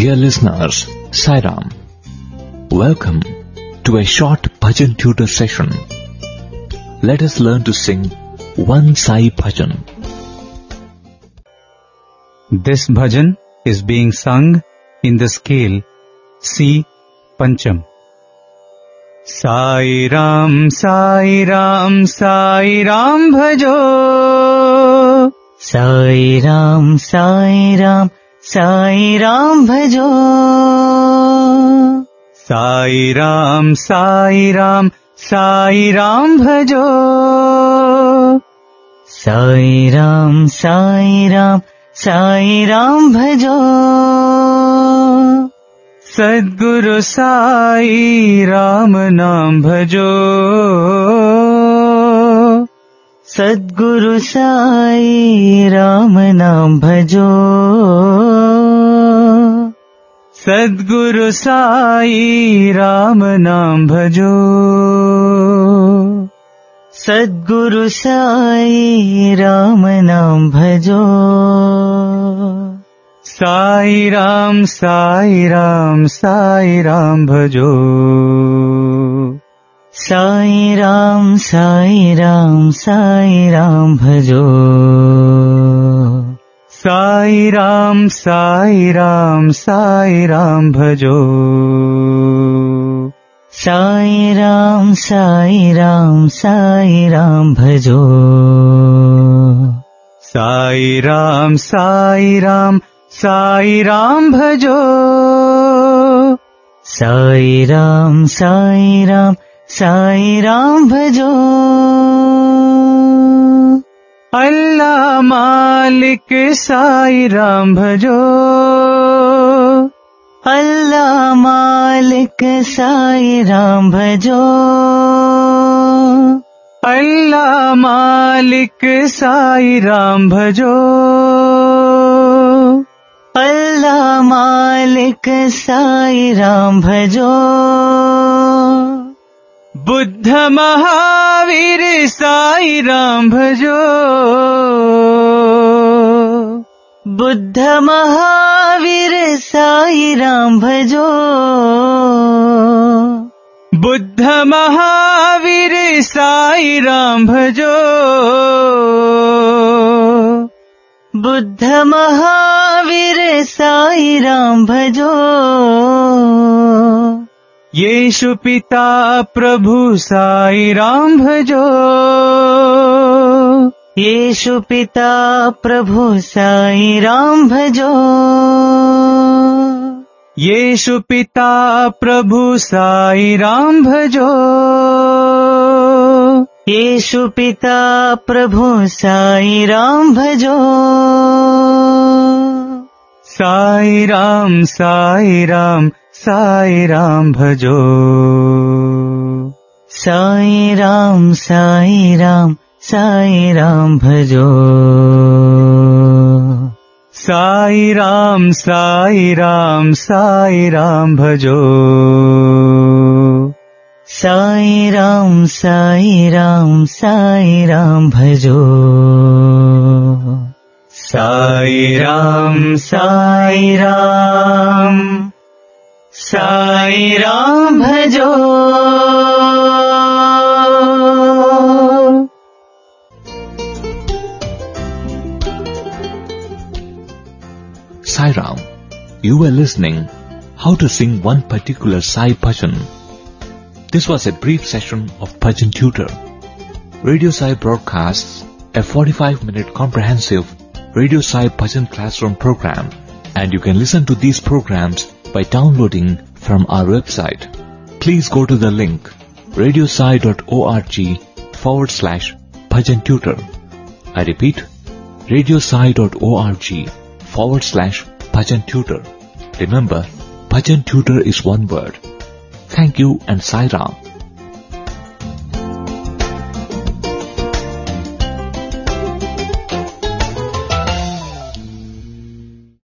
Dear listeners, Sai Ram. Welcome to a short bhajan tutor session. Let us learn to sing one Sai bhajan. This bhajan is being sung in the scale C Pancham. Sai Ram, Sai Ram, Sai Ram bhajo. Sai Ram, Sai Ram, Sai Ram bhajo. Sai Ram, Sai Ram, Sai Ram bhajo. Sai Ram, Sai Ram, Sai Ram bhajo. Sadguru Sai Ram naam bhajo. Sadguru Sai Ram naam bhajo. Sadguru Sai Ram naam bhajo. Sadguru Sai Ram naam bhajo. Sai Ram, Sai Ram, Sai Ram bhajo. Sai Ram, Sai Ram, Sai Ram bhajo. Sai Ram, Sai Ram, Sai Ram bhajo. Sai Ram, Sai Ram, Sai Ram bhajo. Sai Ram, Sai Ram, Sai Ram bhajo. Sai Ram, Sai Ram, Sai Ram bhajo. Allah Malik Sai Ram bhajo. Allah Malik Sai Ram bhajo. Allah Malik Sai Ram bhajo. Allah Malik Sai Ram bhajo. Buddha Mahavir Sai Ram bhajo. Buddha Mahavir Sai Ram bhajo. Buddha Mahavir Sai Ram bhajo. Buddha Mahavir Sai Ram bhajo. Yeshu Pita Prabhu Sai Ram bhajo. Yeshu Pita Prabhu Sai Ram bhajo. Yeshu Pita Prabhu Sai Ram bhajo. Yeshu Pita Prabhu Sai Ram bhajo. Sai Ram, Sai Ram, Sai Ram bhajo. Sai Ram, Sai Ram, Sai Ram bhajo. Sai Ram, Sai Ram, Sai Ram bhajo. Sai Ram, Sai Ram, Sai Ram bhajo. Sai Ram, Sai Ram, Sai Ram bhajo. Sai Ram, you were listening how to sing one particular Sai bhajan. This was a brief session of Bhajan Tutor. Radio Sai broadcasts a 45-minute comprehensive Radio Sai Bhajan classroom program, and you can listen to these programs by downloading from our website. Please go to the link radiosai.org/Bhajan Tutor. I repeat, radiosai.org/Bhajan Tutor. Remember, Bhajan Tutor is one word. Thank you and Sai Ram.